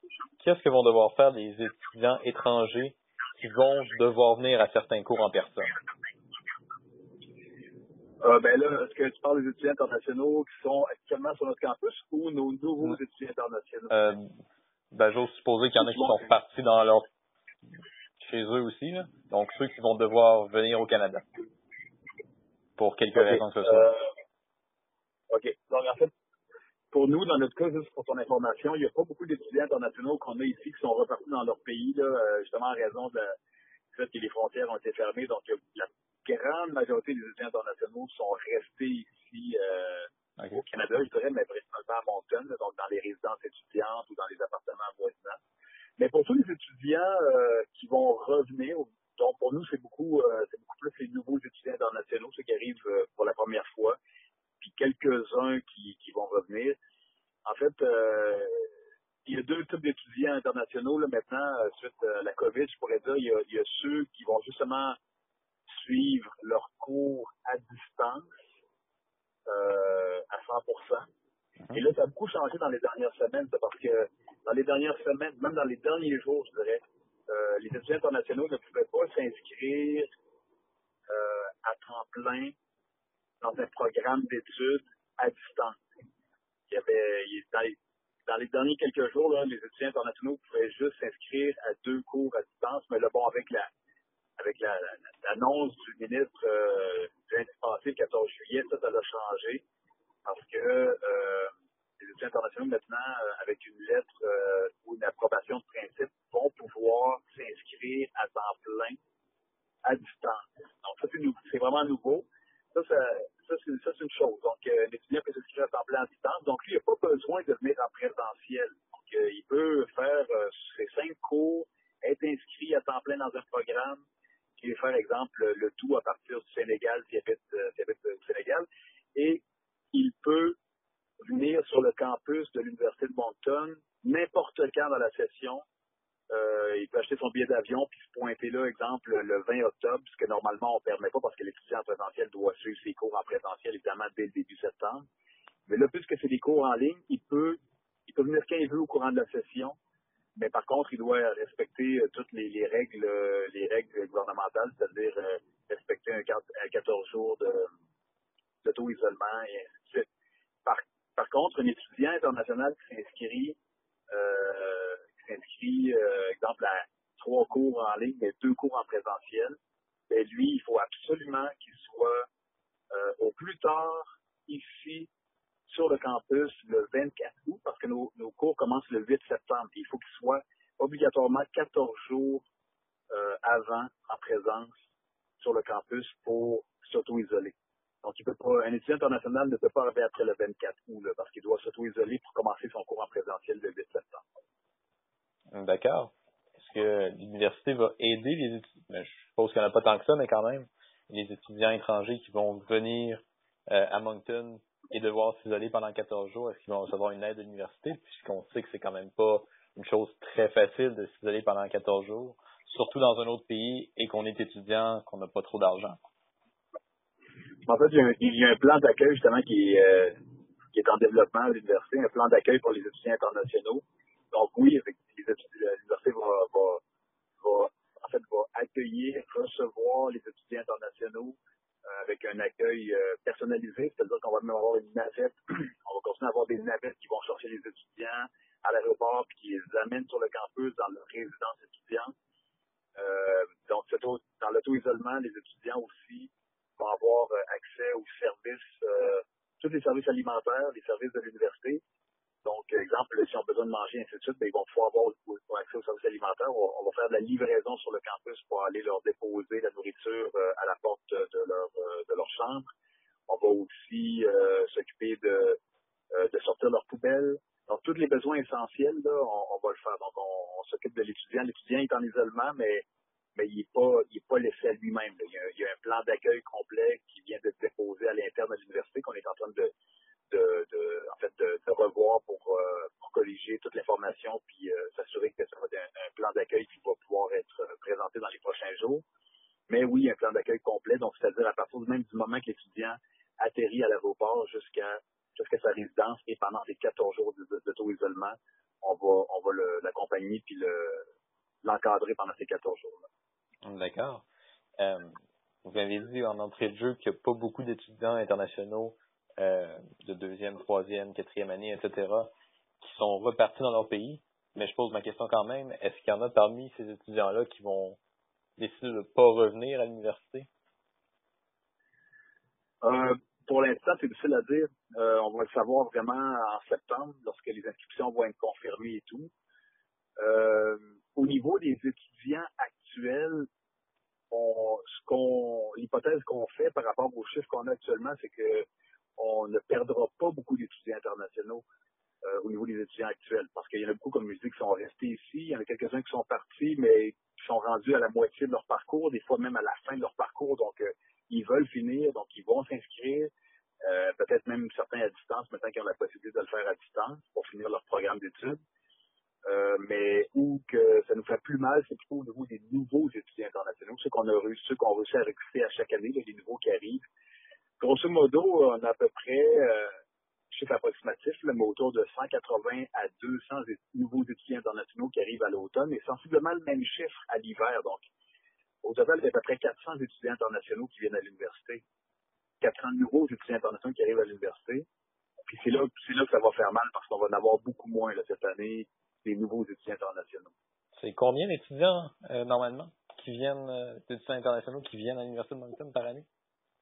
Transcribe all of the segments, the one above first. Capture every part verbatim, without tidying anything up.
qu'est-ce que vont devoir faire les étudiants étrangers qui vont devoir venir à certains cours en personne? Euh, ben là, est-ce que tu parles des étudiants internationaux qui sont actuellement sur notre campus ou nos nouveaux mmh. étudiants internationaux? Euh, ben, j'ose supposer qu'il y en a qui sont partis dans leur chez eux aussi, là. Donc ceux qui vont devoir venir au Canada. Pour quelques okay. raisons que ce soit. Euh, OK. Donc en fait, pour nous, dans notre cas, juste pour ton information, il n'y a pas beaucoup d'étudiants internationaux qu'on a ici qui sont repartis dans leur pays, là, justement en raison de la, du fait que les frontières ont été fermées. Donc la grande majorité des étudiants internationaux sont restés ici euh, okay. au Canada, je dirais, mais principalement à Moncton, là, donc dans les résidences étudiantes ou dans les appartements avoisinants. Mais pour tous les étudiants euh, qui vont revenir, donc pour nous, c'est beaucoup, euh, c'est beaucoup plus les nouveaux étudiants internationaux, ceux qui arrivent euh, pour la première fois, puis quelques-uns qui, qui vont revenir. En fait, euh, il y a deux types d'étudiants internationaux là, maintenant, euh, suite à la COVID, je pourrais dire, il y a, il y a ceux qui vont justement suivre leurs cours à distance euh, à cent pour cent. Mm-hmm. Et là, ça a beaucoup changé dans les dernières semaines, parce que dans les dernières semaines, même dans les derniers jours, je dirais, euh, les étudiants internationaux ne pouvaient pas s'inscrire euh, à temps plein dans un programme d'études à distance. Il y avait, il, dans, les, dans les derniers quelques jours, là, les étudiants internationaux pouvaient juste s'inscrire à deux cours à distance, mais là, bon, avec la avec la, la, l'annonce du ministre euh, du lundi passé, le quatorze juillet, ça, ça a changé, parce que euh, les étudiants internationaux, maintenant, euh, avec une lettre euh, ou une approbation de principe, vont pouvoir s'inscrire à temps plein à distance. Donc, ça, c'est, c'est vraiment nouveau. Ça, ça, ça, c'est, ça, c'est une chose. Donc, euh, l'étudiant peut s'inscrire à temps plein à distance. Donc, lui, il n'a pas besoin de venir en présentiel. Donc, euh, il peut faire euh, ses cinq cours, être inscrit à temps plein dans un programme, qui faire, exemple, le tout à partir du Sénégal, s'il habite, euh, s'il habite au Sénégal, et il peut venir sur le campus de l'Université de Moncton n'importe quand dans la session. Euh, il peut acheter son billet d'avion puis se pointer là, exemple, le vingt octobre, ce que normalement on ne permet pas parce que l'étudiant en présentiel doit suivre ses cours en présentiel, évidemment, dès le début septembre. Mais là, puisque c'est des cours en ligne, il peut, il peut venir quand il veut au courant de la session. Mais par contre, il doit respecter euh, toutes les, les règles euh, les règles gouvernementales, c'est-à-dire euh, respecter un, un quatorze jours de, d'auto-isolement et ainsi de suite. Par, par contre, un étudiant international qui s'inscrit, euh, qui s'inscrit, euh, exemple, à trois cours en ligne, mais deux cours en présentiel, ben lui, il faut absolument qu'il soit euh, au plus tard ici sur le campus le vingt-quatre août, parce que nos, nos cours commencent le huit septembre. Il faut qu'il soit obligatoirement quatorze jours euh, avant, en présence, sur le campus pour s'auto-isoler. Donc, il peut pas, un étudiant international ne peut pas arriver après le vingt-quatre août, là, parce qu'il doit s'auto-isoler pour commencer son cours en présentiel le huit septembre. D'accord. Est-ce que l'université va aider les étudiants? Ben, je suppose qu'il n'y en a pas tant que ça, mais quand même, les étudiants étrangers qui vont venir euh, à Moncton et devoir s'isoler pendant quatorze jours, est-ce qu'ils vont recevoir une aide de l'université? Puisqu'on sait que c'est quand même pas une chose très facile de s'isoler pendant quatorze jours, surtout dans un autre pays et qu'on est étudiant, qu'on n'a pas trop d'argent. En fait, il y a un, il y a un plan d'accueil justement qui est, euh, qui est en développement à l'université, un plan d'accueil pour les étudiants internationaux. Donc oui, effectivement, l'université va, va, va, en fait, va accueillir, recevoir les étudiants internationaux euh, avec un accueil euh, personnalisé, c'est-à-dire qu'on va même avoir une navette. On va continuer à avoir des navettes qui vont chercher les étudiants à l'aéroport puis qui les amènent sur le campus dans leur résidence étudiante. Euh, donc, dans l'auto-isolement, les étudiants aussi vont avoir euh, accès aux services, euh, tous les services alimentaires, les services de l'université. Donc, exemple, si on a besoin de manger, ainsi de suite, bien, ils vont pouvoir avoir accès aux services alimentaires. On, on va faire de la livraison sur le campus pour aller leur déposer la nourriture euh, à la porte de leur, euh, de leur chambre. On va aussi euh, s'occuper de, euh, de sortir leurs poubelles. Donc, tous les besoins essentiels, là, on, on va le faire. Donc, on, on s'occupe de l'étudiant. L'étudiant est en isolement, mais mais il n'est pas, il est pas laissé à lui-même. Il y, a, il y a un plan d'accueil complet qui vient d'être déposé à l'interne de l'université qu'on est en train de, de, de en fait, de, de revoir pour, euh, pour corriger toute l'information puis euh, s'assurer que ça va être un, un plan d'accueil qui va pouvoir être présenté dans les prochains jours. Mais oui, un plan d'accueil complet, donc c'est-à-dire à partir même du moment que l'étudiant atterrit à l'aéroport jusqu'à jusqu'à sa résidence et pendant les quatorze jours d'auto-isolement, on va, on va le, l'accompagner l'accompagner puis le, l'encadrer pendant ces quatorze jours-là. D'accord. Euh, vous avez dit en entrée de jeu qu'il n'y a pas beaucoup d'étudiants internationaux euh, de deuxième, troisième, quatrième année, et cetera, qui sont repartis dans leur pays. Mais je pose ma question quand même, est-ce qu'il y en a parmi ces étudiants-là qui vont décider de ne pas revenir à l'université? Euh, pour l'instant, c'est difficile à dire. Euh, on va le savoir vraiment en septembre, lorsque les inscriptions vont être confirmées et tout. Euh, au niveau des étudiants actuels, on, ce qu'on, l'hypothèse qu'on fait par rapport aux chiffres qu'on a actuellement, c'est que on ne perdra pas beaucoup d'étudiants internationaux euh, au niveau des étudiants actuels. Parce qu'il y en a beaucoup, comme je dis, qui sont restés ici. Il y en a quelques-uns qui sont partis, mais qui sont rendus à la moitié de leur parcours, des fois même à la fin de leur parcours. Donc, euh, ils veulent finir, donc ils vont s'inscrire. Euh, peut-être même certains à distance, maintenant qu'ils ont la possibilité de le faire à distance pour finir leur programme d'études. Euh, mais où que ça nous fait plus mal, c'est plutôt au niveau des nouveaux étudiants internationaux, ceux qu'on a réussi, ceux qu'on réussi à recruter à chaque année, là, les nouveaux qui arrivent. Grosso modo, on a à peu près, euh, chiffre approximatif, là, mais autour de cent quatre-vingts à deux cents é- nouveaux étudiants internationaux qui arrivent à l'automne, et sensiblement le même chiffre à l'hiver. Donc, au total, il y a à peu près quatre cents étudiants internationaux qui viennent à l'université. quatre cents nouveaux étudiants internationaux qui arrivent à l'université. Puis c'est là, c'est là que ça va faire mal parce qu'on va en avoir beaucoup moins là, cette année, des nouveaux étudiants internationaux. C'est combien d'étudiants, euh, normalement, qui viennent, euh, d'étudiants internationaux qui viennent à l'Université de Moncton par année?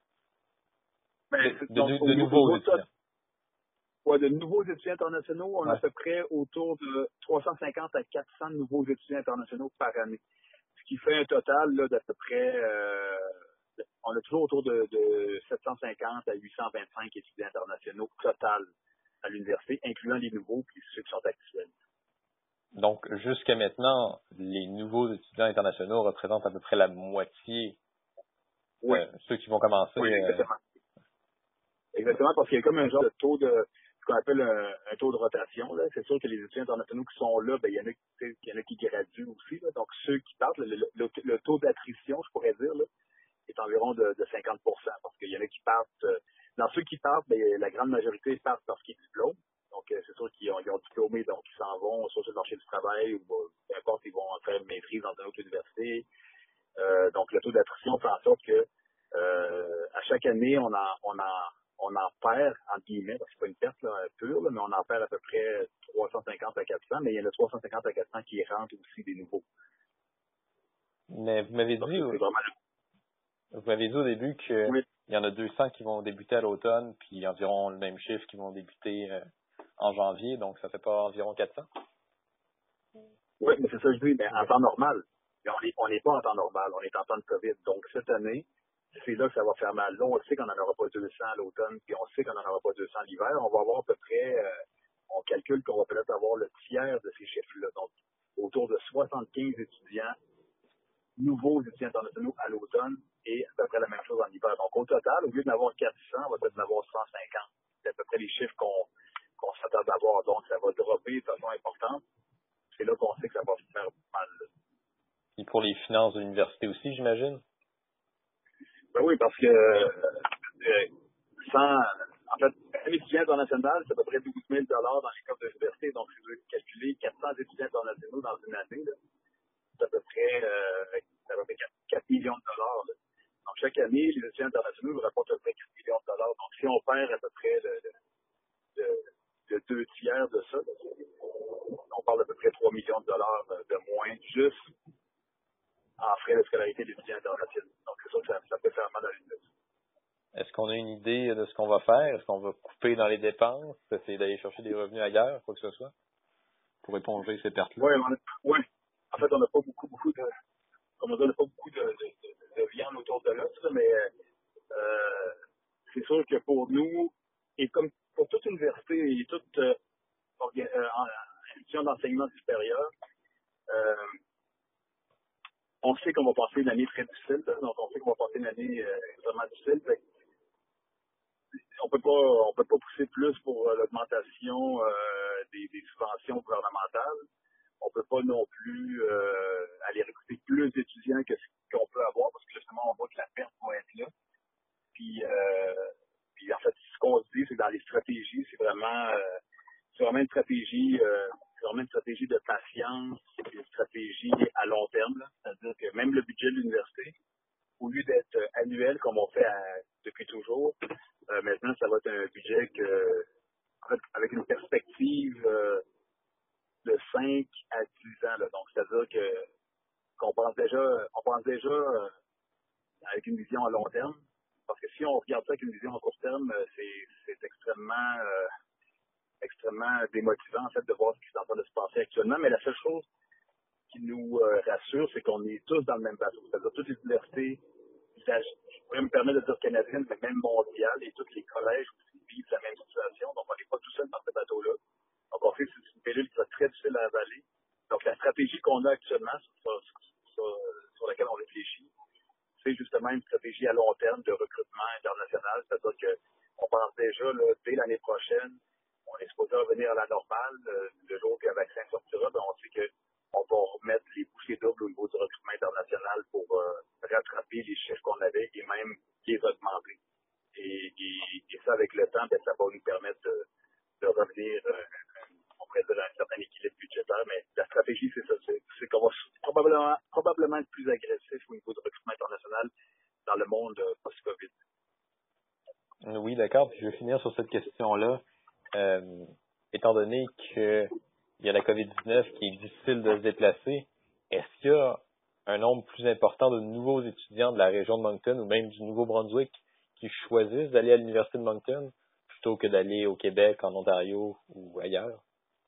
Ben, De, c'est- de, donc, de, au de niveau, nouveaux au niveau de, étudiants. ouais, de nouveaux étudiants internationaux, on a Ouais. à peu près autour de trois cent cinquante à quatre cents nouveaux étudiants internationaux par année. Ce qui fait un total là, d'à peu près, euh, on a toujours autour de, de sept cent cinquante à huit cent vingt-cinq étudiants internationaux total à l'université, incluant les nouveaux puis ceux qui sont actuels. Donc, jusqu'à maintenant, les nouveaux étudiants internationaux représentent à peu près la moitié, Oui, euh, ceux qui vont commencer. oui, Euh, exactement. Exactement, parce qu'il y a comme un genre de taux de, ce qu'on appelle un, un taux de rotation. Là. C'est sûr que les étudiants internationaux qui sont là, ben, il y en a, qui- tu sais, il y en a qui graduent aussi. Là. Donc, ceux qui partent, le, le- le- le taux d'attrition, je pourrais dire, là, est environ de, de cinquante pour cent. Parce qu'il y en a qui partent, euh, dans ceux qui partent, ben, la grande majorité partent parce qu'ils diplôment. Donc, euh, c'est sûr qu'ils ont, ils ont diplômé, donc ils s'en vont soit sur le marché du travail ou euh, peu importe, ils vont faire une maîtrise dans une autre université. Euh, donc, le taux d'attrition fait en sorte que euh, à chaque année, on en, on en, on en perd, entre guillemets, parce que c'est pas une perte là, pure, là, mais on en perd à peu près trois cent cinquante à quatre cents, mais il y en a trois cent cinquante à quatre cents qui rentrent aussi des nouveaux. mais vous m'avez Donc, dit, c'est vraiment vous m'avez dit au début qu'il oui, y en a deux cents qui vont débuter à l'automne, puis environ le même chiffre qui vont débuter euh, en janvier, donc ça fait pas environ quatre cents? oui, mais c'est ça que je dis, mais en Okay. temps normal. Mais on n'est on n'est pas en temps normal, on est en temps de COVID. Donc, cette année, c'est là que ça va faire mal. Là, on sait qu'on n'en aura pas deux cents à l'automne, puis on sait qu'on n'en aura pas deux cents l'hiver. On va avoir à peu près, euh, on calcule qu'on va peut-être avoir le tiers de ces chiffres-là. Donc, autour de soixante-quinze étudiants, nouveaux étudiants internationaux à l'automne et à peu près la même chose en hiver. Donc, au total, au lieu d'en avoir quatre cents, on va peut-être en avoir cent cinquante. C'est à peu près les chiffres qu'on qu'on s'attend d'avoir. Donc, ça va dropper de façon importante. C'est là qu'on sait que ça va faire mal. Et pour les finances de l'université aussi, j'imagine? Ben oui, parce que euh, sans, en fait, un étudiant international, c'est à peu près douze mille dollars dans les coffres de l'université. Donc, si vous voulez calculer quatre cents étudiants internationaux dans une année, là, c'est à peu près, euh, c'est à peu près quatre millions de dollars. Là. Donc, chaque année, les étudiants internationaux nous rapportent à peu près quatre millions de dollars. Donc, si on perd à peu près de, de, de, de deux tiers de ça, là, on parle d'à peu près trois millions de dollars de moins juste en frais de scolarité d'étudiants internationaux. Donc, c'est sûr que ça, ça peut faire mal à l'université. Est-ce qu'on a une idée de ce qu'on va faire? Est-ce qu'on va couper dans les dépenses, essayer d'aller chercher des revenus ailleurs, quoi que ce soit, pour éponger ces pertes-là? Oui, ouais. En fait, on n'a pas beaucoup, beaucoup de, comme on dit, on n'a pas beaucoup de, de, de, de viande autour de l'os, là, mais euh, c'est sûr que pour nous, et comme pour toute université et toute euh, orga- euh, en- institution d'enseignement supérieur, euh, on sait qu'on va passer une année très difficile, là, donc on sait qu'on va passer une année euh, extrêmement difficile. Fait que on peut pas, on peut pas pousser plus pour euh, l'augmentation euh, des, des subventions gouvernementales. On peut pas non plus euh, aller recruter plus d'étudiants que ce qu'on peut avoir parce que justement on voit que la perte va être là. Puis, euh, puis en fait, ce qu'on se dit, c'est que dans les stratégies, c'est vraiment, euh, c'est vraiment une stratégie, euh, c'est vraiment une stratégie de patience, cinq à dix ans. Là. Donc, c'est-à-dire que qu'on pense déjà, on pense déjà euh, avec une vision à long terme. Parce que si on regarde ça avec une vision à court terme, c'est, c'est extrêmement, euh, extrêmement démotivant en fait de voir ce qui est en train de se passer actuellement. Mais la seule chose qui nous euh, rassure, c'est qu'on est tous dans le même bateau. C'est-à-dire toutes les universités, je pourrais me permettre de dire canadiennes, mais même mondiales, et tous les collèges aussi vivent la même situation. Donc, on n'est pas tout seul dans ce bateau-là. Donc, on sait que c'est une pilule qui va être très difficile à avaler. Donc, la stratégie qu'on a actuellement, sur, sur, sur, sur laquelle on réfléchit, c'est justement une stratégie à long terme de recrutement international. C'est-à-dire qu'on pense déjà, là, dès l'année prochaine, on est supposé revenir à la normale. Le, le jour que le vaccin sortira, ben, on sait qu'on va remettre les bouchées doubles au niveau du recrutement international pour euh, rattraper les chiffres qu'on avait et même les augmenter. Et, et, et ça, avec le temps, ben, ça va nous permettre de, de revenir, euh, on pourrait dire, à un certain équilibre budgétaire. Mais la stratégie, c'est ça. C'est, c'est qu'on va probablement, probablement être plus agressif au niveau du recrutement international dans le monde euh, post-COVID. Oui, d'accord. Puis je vais finir sur cette question-là. Euh, étant donné qu'il y a la covid dix-neuf qui est difficile de se déplacer, est-ce qu'il y a un nombre plus important de nouveaux étudiants de la région de Moncton ou même du Nouveau-Brunswick qui choisissent d'aller à l'Université de Moncton plutôt que d'aller au Québec, en Ontario ou ailleurs?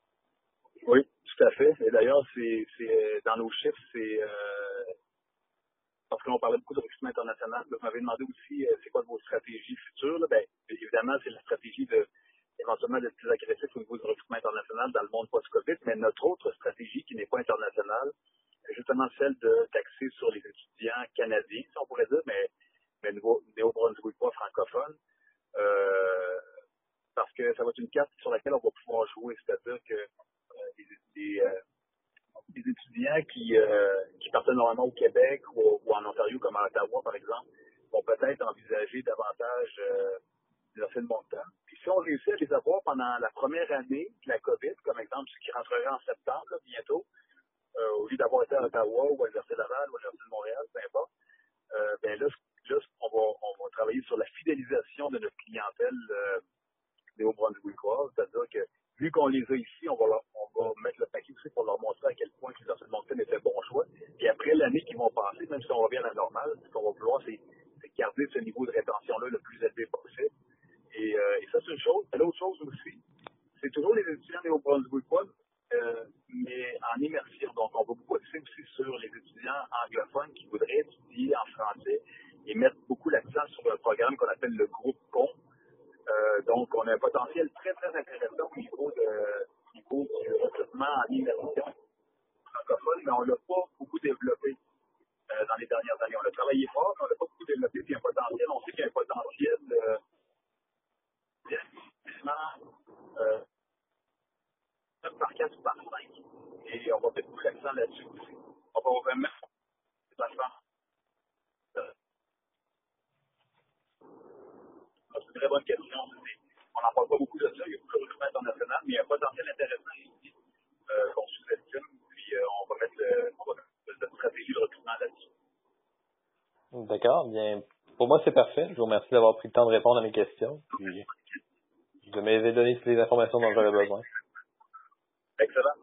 Oui, tout à fait. Et d'ailleurs, c'est, c'est dans nos chiffres, c'est euh, parce qu'on parlait beaucoup de recrutement international. Vous m'avez demandé aussi euh, c'est quoi vos stratégies futures. Là? Ben, évidemment, c'est la stratégie de éventuellement d'être plus agressif au niveau du recrutement international dans le monde post-COVID, mais notre autre stratégie qui n'est pas internationale, c'est justement celle de taxer sur les étudiants canadiens, si on pourrait dire, mais, mais néo-brunswickois francophones, euh, parce que ça va être une carte sur laquelle on va pouvoir jouer, c'est-à-dire que euh, les, les, euh, les étudiants qui, euh, qui partent normalement au Québec ou, ou en Ontario, comme à Ottawa, par exemple, vont peut-être envisager davantage euh, l'Université de Moncton. Puis si on réussit à les avoir pendant la première année de la COVID, comme exemple, ce qui rentrerait en septembre, là, bientôt, euh, au lieu d'avoir été à Ottawa ou à l'Université Laval ou à l'Université de Montréal, peu importe, euh, ben là, là on, va, on va travailler sur la fidélisation de notre clientèle euh, néo-brunswickoise, c'est-à-dire que vu qu'on les a ici, on va, leur, on va mettre le paquet aussi pour leur montrer à quel point l'Université de Moncton était bon choix. Et après l'année qu'ils vont passer, même si on revient à la normale, ce qu'on va vouloir, c'est, c'est garder ce niveau de rétention-là le plus élevé possible. Et, euh, et ça, c'est une chose. Et l'autre chose aussi, c'est toujours les étudiants néo-brunswickois, euh, mais en immersion. Donc, on va beaucoup axer aussi sur les étudiants anglophones qui voudraient étudier en français et mettre beaucoup l'accent sur un programme qu'on appelle le groupe C O M. Euh, donc, on a un potentiel très, très intéressant au niveau, de, au niveau du recrutement en immersion francophone, mais on ne l'a pas beaucoup développé euh, dans les dernières années. On a travaillé fort, mais on ne l'a pas beaucoup développé. Puis, il y a un potentiel, on sait qu'il y a un potentiel euh, euh, par quatre ou par cinq. Et on va mettre beaucoup l'accent là-dessus aussi. On va vraiment euh, c'est une très bonne question. On n'en parle pas beaucoup de ça. Il y a beaucoup de recrutement international, mais il y a un potentiel intéressant ici euh, qu'on sous-estime. Puis euh, on va mettre le, on va mettre la stratégie de recrutement là-dessus. D'accord. Bien, pour moi, c'est parfait. Je vous remercie d'avoir pris le temps de répondre à mes questions. Puis, vous m'avez donné toutes les informations dont j'avais besoin.